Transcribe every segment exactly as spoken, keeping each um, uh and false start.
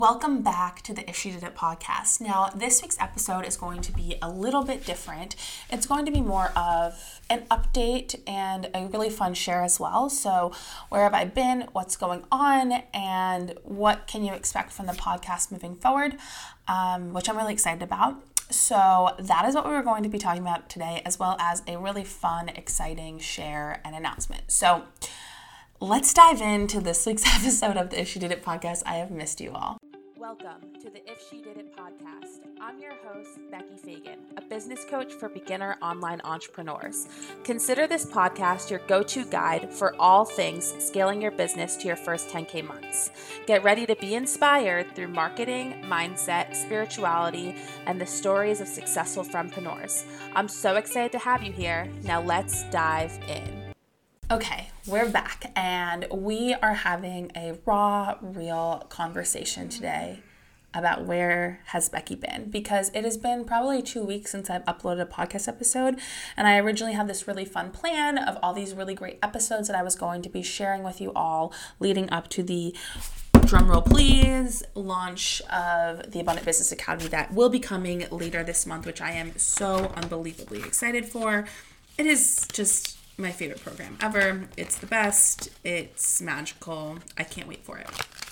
Welcome back to the If She Did It podcast. Now, this week's episode is going to be a little bit different. It's going to be more of an update and a really fun share as well. So, where have I been? What's going on? And what can you expect from the podcast moving forward, um, which I'm really excited about. So that is what we were going to be talking about today, as well as a really fun, exciting share and announcement. So let's dive into this week's episode of the If She Did It podcast. I have missed you all. Welcome to the If She Did It podcast. I'm your host, Becky Fagan, a business coach for beginner online entrepreneurs. Consider this podcast your go-to guide for all things scaling your business to your first ten K months. Get ready to be inspired through marketing, mindset, spirituality, and the stories of successful fempreneurs. I'm so excited to have you here. Now let's dive in. Okay, we're back and we are having a raw, real conversation today about where has Becky been, because it has been probably two weeks since I've uploaded a podcast episode, and I originally had this really fun plan of all these really great episodes that I was going to be sharing with you all leading up to the drumroll please launch of the Abundant Business Academy that will be coming later this month, which I am so unbelievably excited for. It is just my favorite program ever. It's the best. It's magical. I can't wait for it.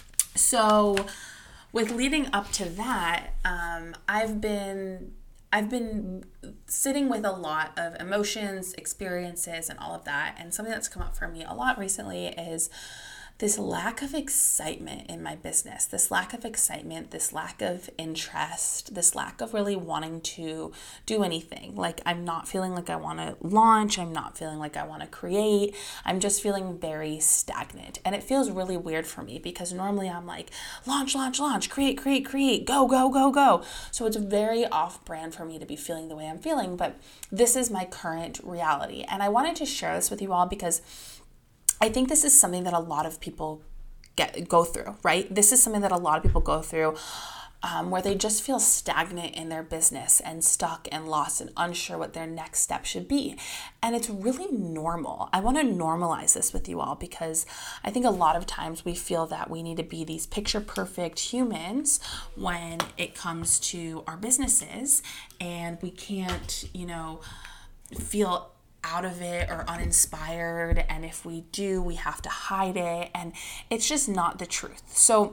So with leading up to that, um, I've been I've been sitting with a lot of emotions, experiences, and all of that. And something that's come up for me a lot recently is this lack of excitement in my business, this lack of excitement, this lack of interest, this lack of really wanting to do anything. Like, I'm not feeling like I want to launch. I'm not feeling like I want to create. I'm just feeling very stagnant. And it feels really weird for me because normally I'm like, launch, launch, launch, create, create, create, go, go, go, go. So it's very off brand for me to be feeling the way I'm feeling, but this is my current reality. And I wanted to share this with you all because I think this is something that a lot of people get go through, right? This is something that a lot of people go through um, where they just feel stagnant in their business and stuck and lost and unsure what their next step should be. And it's really normal. I want to normalize this with you all because I think a lot of times we feel that we need to be these picture perfect humans when it comes to our businesses, and we can't, you know, feel out of it or uninspired, and if we do, we have to hide it, and it's just not the truth. So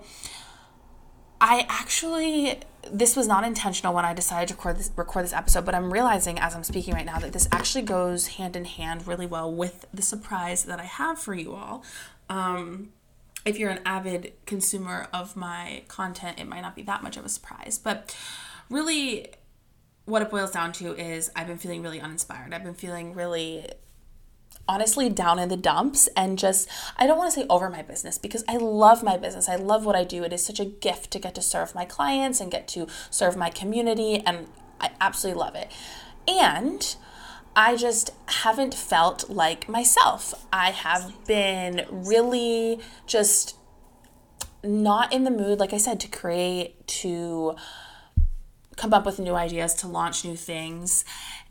I actually, this was not intentional when I decided to record this, record this episode, but I'm realizing as I'm speaking right now that this actually goes hand in hand really well with the surprise that I have for you all. Um, if you're an avid consumer of my content, it might not be that much of a surprise, but really what it boils down to is I've been feeling really uninspired. I've been feeling really, honestly, down in the dumps, and just, I don't want to say over my business because I love my business. I love what I do. It is such a gift to get to serve my clients and get to serve my community, and I absolutely love it. And I just haven't felt like myself. I have been really just not in the mood, like I said, to create, to come up with new ideas, to launch new things.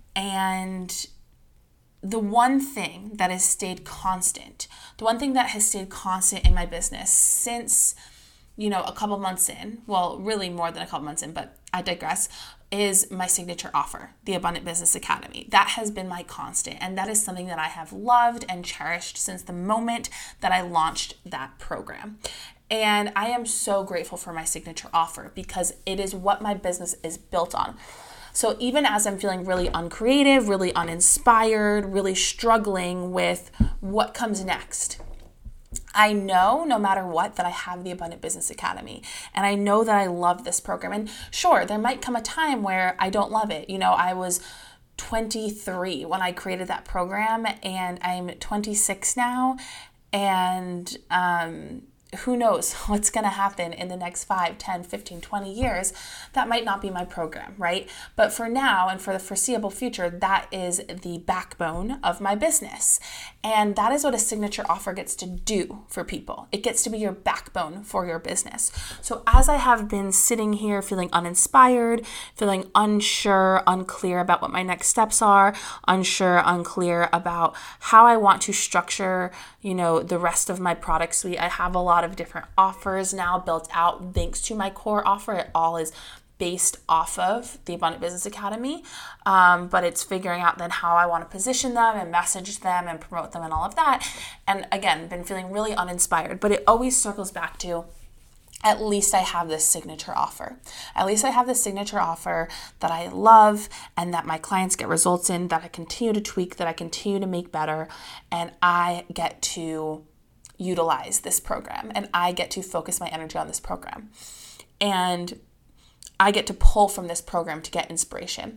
And the one thing that has stayed constant, the one thing that has stayed constant in my business since, you know, a couple months in, well, really more than a couple months in, but I digress, is my signature offer, the Abundant Business Academy. That has been my constant, and that is something that I have loved and cherished since the moment that I launched that program. And I am so grateful for my signature offer because it is what my business is built on. So even as I'm feeling really uncreative, really uninspired, really struggling with what comes next, I know no matter what that I have the Abundant Business Academy, and I know that I love this program. And sure, there might come a time where I don't love it. You know, I was twenty-three when I created that program, and I'm twenty-six now, and um who knows what's going to happen in the next five, ten, fifteen, twenty years. That might not be my program, right? But for now and for the foreseeable future, that is the backbone of my business. And that is what a signature offer gets to do for people. It gets to be your backbone for your business. So as I have been sitting here feeling uninspired, feeling unsure, unclear about what my next steps are, unsure, unclear about how I want to structure, you know, the rest of my product suite. I have a lot lot of different offers now built out thanks to my core offer. It all is based off of the Abundant Business Academy, um, but it's figuring out then how I want to position them and message them and promote them and all of that. And again, been feeling really uninspired, but it always circles back to, at least I have this signature offer. At least I have this signature offer that I love and that my clients get results in, that I continue to tweak, that I continue to make better, and I get to utilize this program and I get to focus my energy on this program. And I get to pull from this program to get inspiration.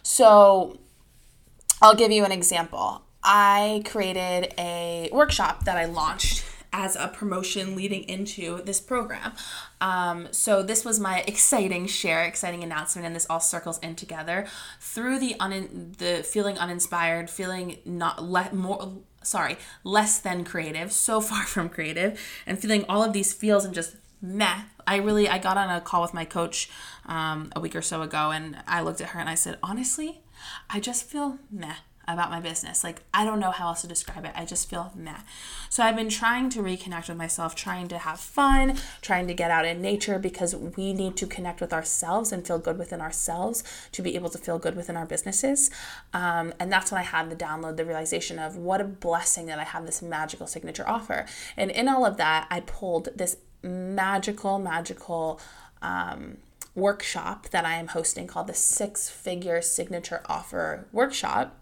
So I'll give you an example. I created a workshop that I launched as a promotion leading into this program. Um, so this was my exciting share, exciting announcement, and this all circles in together through the un- the feeling uninspired, feeling not le- more sorry less than creative, so far from creative, and feeling all of these feels and just meh. I really, I got on a call with my coach um, a week or so ago, and I looked at her and I said, honestly, I just feel meh about my business. Like, I don't know how else to describe it. I just feel meh. So I've been trying to reconnect with myself, trying to have fun, trying to get out in nature, because we need to connect with ourselves and feel good within ourselves to be able to feel good within our businesses. Um, and that's when I had the download, the realization of what a blessing that I have this magical signature offer. And in all of that, I pulled this magical, magical um, workshop that I am hosting called the Six Figure Signature Offer Workshop.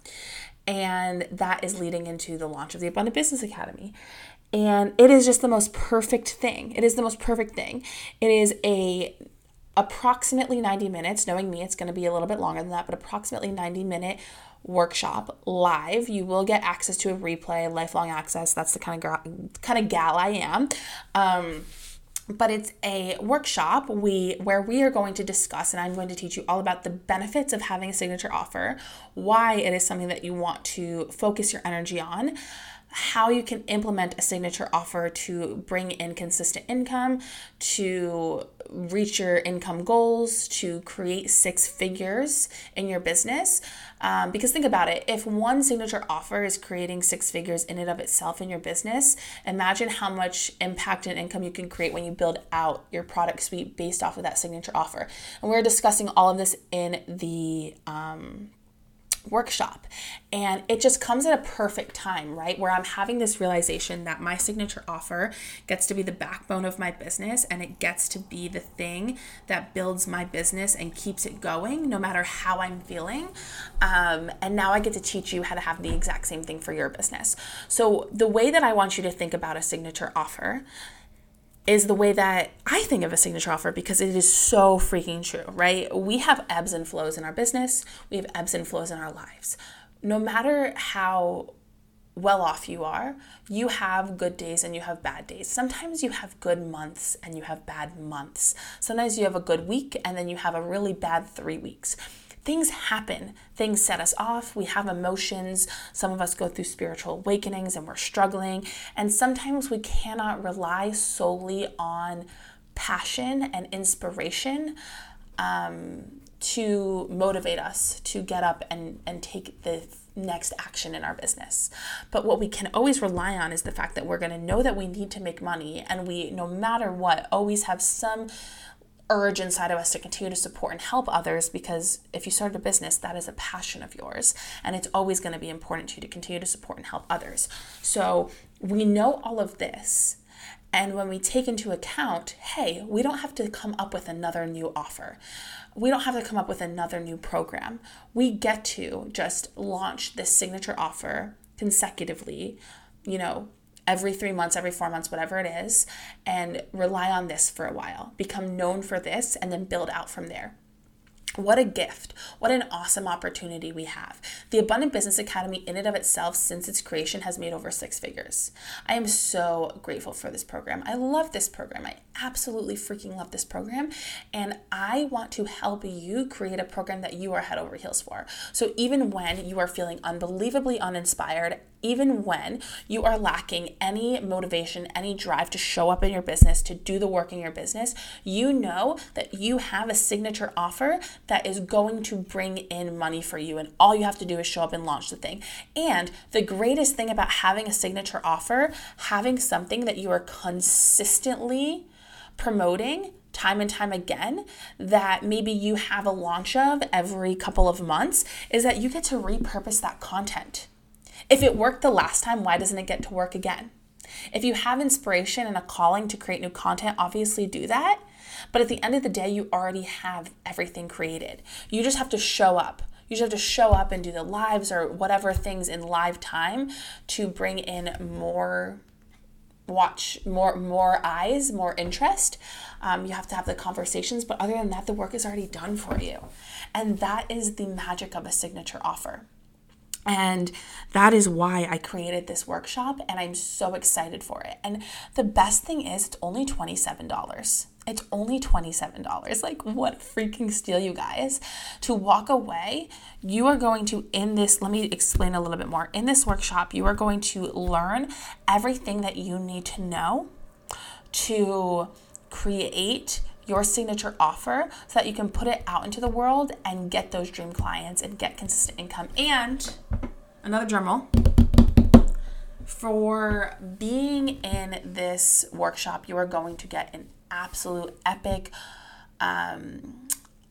And that is leading into the launch of the Abundant Business Academy. And it is just the most perfect thing. It is the most perfect thing. It is a approximately ninety minutes, knowing me, it's going to be a little bit longer than that, but approximately ninety minute workshop live. You will get access to a replay, lifelong access. That's the kind of girl, kind of gal I am. Um, But it's a workshop we where we are going to discuss, and I'm going to teach you all about the benefits of having a signature offer, why it is something that you want to focus your energy on, how you can implement a signature offer to bring in consistent income, to reach your income goals, to create six figures in your business. Um, because think about it, if one signature offer is creating six figures in and of itself in your business, imagine how much impact and income you can create when you build out your product suite based off of that signature offer. And we're discussing all of this in the um, workshop, and it just comes at a perfect time, right? Where I'm having this realization that my signature offer gets to be the backbone of my business, and it gets to be the thing that builds my business and keeps it going no matter how I'm feeling. Um, and now I get to teach you how to have the exact same thing for your business. So the way that I want you to think about a signature offer is the way that I think of a signature offer, because it is so freaking true, right? We have ebbs and flows in our business. We have ebbs and flows in our lives. No matter how well off you are, you have good days and you have bad days. Sometimes you have good months and you have bad months. Sometimes you have a good week and then you have a really bad three weeks. Things happen. Things set us off. We have emotions. Some of us go through spiritual awakenings and we're struggling. And sometimes we cannot rely solely on passion and inspiration um, to motivate us to get up and, and take the next action in our business. But what we can always rely on is the fact that we're going to know that we need to make money, and we, no matter what, always have some urge inside of us to continue to support and help others, because if you started a business, that is a passion of yours, and it's always going to be important to you to continue to support and help others. So we know all of this, and when we take into account, hey, we don't have to come up with another new offer. We don't have to come up with another new program. We get to just launch this signature offer consecutively, you know, every three months, every four months, whatever it is, and rely on this for a while, become known for this, and then build out from there. What a gift. What an awesome opportunity we have. The Abundant Business Academy in and of itself, since its creation, has made over six figures. I am so grateful for this program. I love this program. I absolutely freaking love this program. And I want to help you create a program that you are head over heels for. So even when you are feeling unbelievably uninspired, even when you are lacking any motivation, any drive to show up in your business, to do the work in your business, you know that you have a signature offer that is going to bring in money for you. And all you have to do is show up and launch the thing. And the greatest thing about having a signature offer, having something that you are consistently promoting time and time again, that maybe you have a launch of every couple of months, is that you get to repurpose that content. If it worked the last time, why doesn't it get to work again? If you have inspiration and a calling to create new content, obviously do that. But at the end of the day, you already have everything created. You just have to show up. You just have to show up and do the lives or whatever things in live time to bring in more watch, more more eyes, more interest. Um, you have to have the conversations, but other than that, the work is already done for you. And that is the magic of a signature offer. And that is why I created this workshop, and I'm so excited for it. And the best thing is it's only twenty-seven dollars. It's only twenty-seven dollars. Like, what freaking steal, you guys. To walk away, you are going to, in this, let me explain a little bit more. In this workshop, you are going to learn everything that you need to know to create your signature offer so that you can put it out into the world and get those dream clients and get consistent income. And another drum roll. For being in this workshop, you are going to get an absolute epic um,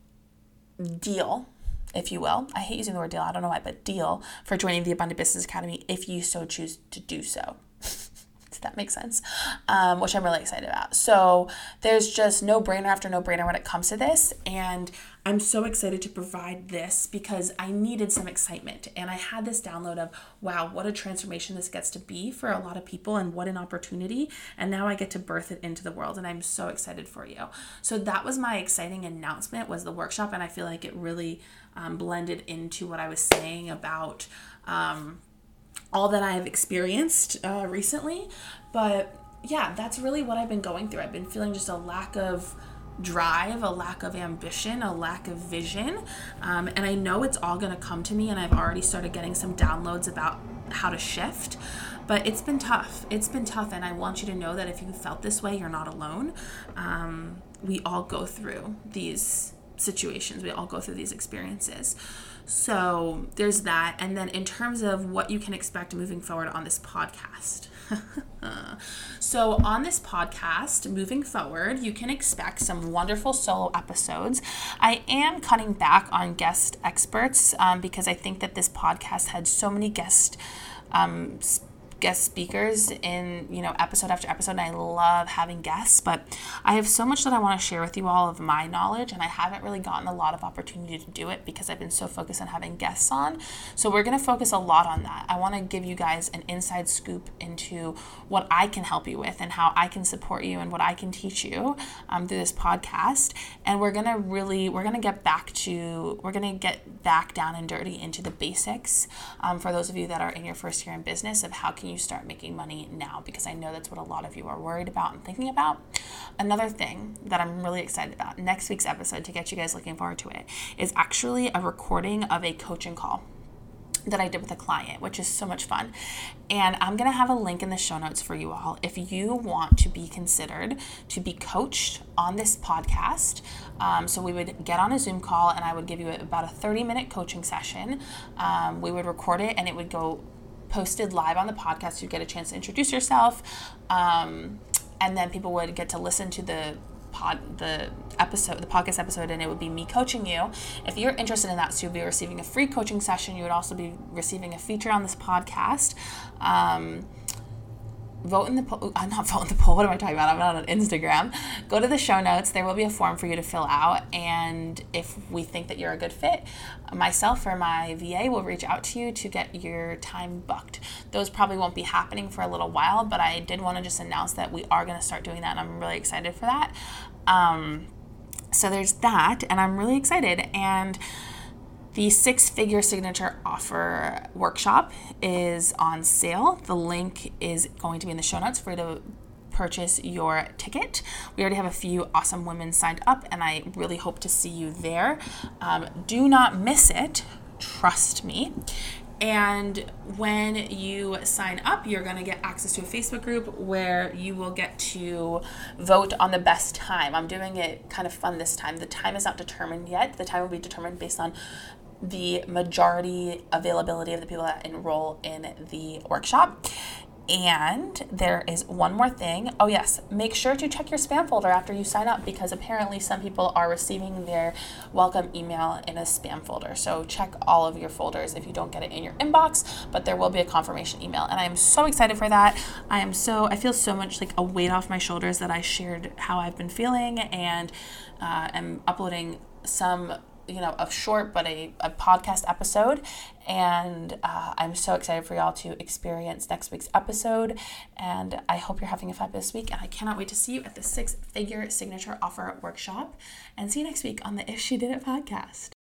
deal, if you will. I hate using the word deal. I don't know why, but deal for joining the Abundant Business Academy if you so choose to do so. Does that make sense? Um, which I'm really excited about. So there's just no brainer after no brainer when it comes to this. And I'm so excited to provide this because I needed some excitement. And I had this download of, wow, what a transformation this gets to be for a lot of people and what an opportunity. And now I get to birth it into the world. And I'm so excited for you. So that was my exciting announcement, was the workshop. And I feel like it really um, blended into what I was saying about um, all that I have experienced uh, recently. But yeah, that's really what I've been going through. I've been feeling just a lack of drive, a lack of ambition, a lack of vision. Um, and I know it's all going to come to me, and I've already started getting some downloads about how to shift. But it's been tough. It's been tough. And I want you to know that if you felt this way, you're not alone. Um, we all go through these situations. We all go through these experiences. So there's that. And then in terms of what you can expect moving forward on this podcast. So on this podcast, moving forward, you can expect some wonderful solo episodes. I am cutting back on guest experts um, because I think that this podcast had so many guest um, guest speakers in, you know, episode after episode, and I love having guests, but I have so much that I want to share with you all of my knowledge, and I haven't really gotten a lot of opportunity to do it because I've been so focused on having guests on. So we're going to focus a lot on that. I want to give you guys an inside scoop into what I can help you with and how I can support you and what I can teach you um, through this podcast. And we're going to really, we're going to get back to, we're going to get back down and dirty into the basics um, for those of you that are in your first year in business of how can you start making money now, because I know that's what a lot of you are worried about and thinking about. Another thing that I'm really excited about, next week's episode, to get you guys looking forward to it, is actually a recording of a coaching call that I did with a client, which is so much fun. And I'm going to have a link in the show notes for you all. If you want to be considered to be coached on this podcast, um, so we would get on a Zoom call and I would give you about a thirty minute coaching session. Um, we would record it and it would go posted live on the podcast. You get a chance to introduce yourself. Um, and then people would get to listen to the pod, the episode, the podcast episode, and it would be me coaching you. If you're interested in that, so you'll be receiving a free coaching session. You would also be receiving a feature on this podcast. Um, vote in the poll. I'm not vote in the poll. What am I talking about? I'm not on Instagram. Go to the show notes. There will be a form for you to fill out. And if we think that you're a good fit, myself or my V A will reach out to you to get your time booked. Those probably won't be happening for a little while, but I did want to just announce that we are going to start doing that. And I'm really excited for that. Um, so there's that. And I'm really excited. And the six-figure signature offer workshop is on sale. The link is going to be in the show notes for you to purchase your ticket. We already have a few awesome women signed up, and I really hope to see you there. Um, do not miss it. Trust me. And when you sign up, you're going to get access to a Facebook group where you will get to vote on the best time. I'm doing it kind of fun this time. The time is not determined yet. The time will be determined based on the majority availability of the people that enroll in the workshop. And there is one more thing. Oh yes, make sure to check your spam folder after you sign up, because apparently some people are receiving their welcome email in a spam folder. So check all of your folders if you don't get it in your inbox, but there will be a confirmation email. And I am so excited for that. I am so, I feel so much like a weight off my shoulders that I shared how I've been feeling, and uh, am uploading some you know, a short but a, a podcast episode. And uh, I'm so excited for y'all to experience next week's episode. And I hope you're having a fabulous week. And I cannot wait to see you at the Six Figure Signature Offer Workshop. And see you next week on the If She Did It podcast.